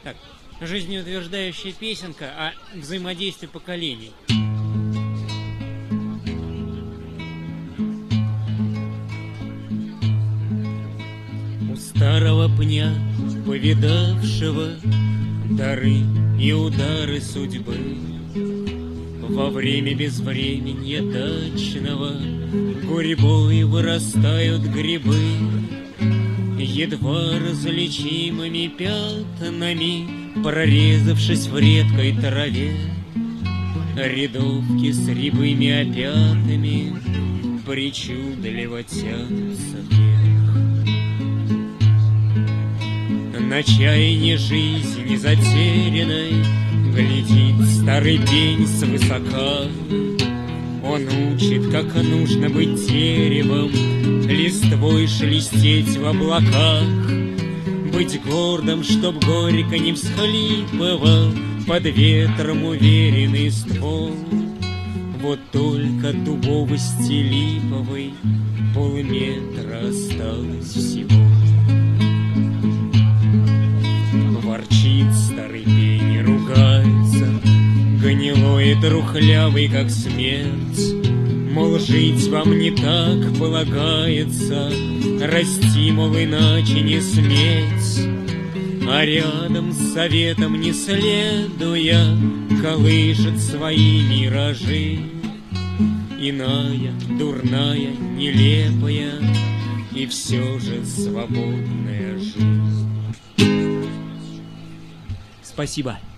Так, жизнеутверждающая песенка о взаимодействии поколений. У старого пня, повидавшего дары и удары судьбы, во время безвременья дачного гурьбой вырастают грибы, едва различимыми пятнами прорезавшись в редкой траве. Рядовки с рябыми опятами причудливо тянутся вверх. На чаяния жизни затерянной глядит старый пень свысока. Он учит, как нужно быть деревом, листвой шелестеть в облаках, быть гордым, чтоб горько не всхлипывал под ветром уверенный ствол. Вот только дубовости липовой полметра осталось всего. Ворчит старый пень, ругается, гнилой и трухлявый, как смерть. Мол, жить вам не так полагается, расти, мол, иначе не сметь. А рядом с советом не следуя, колышет свои миражи. Иная, дурная, нелепая и все же свободная жизнь. Спасибо.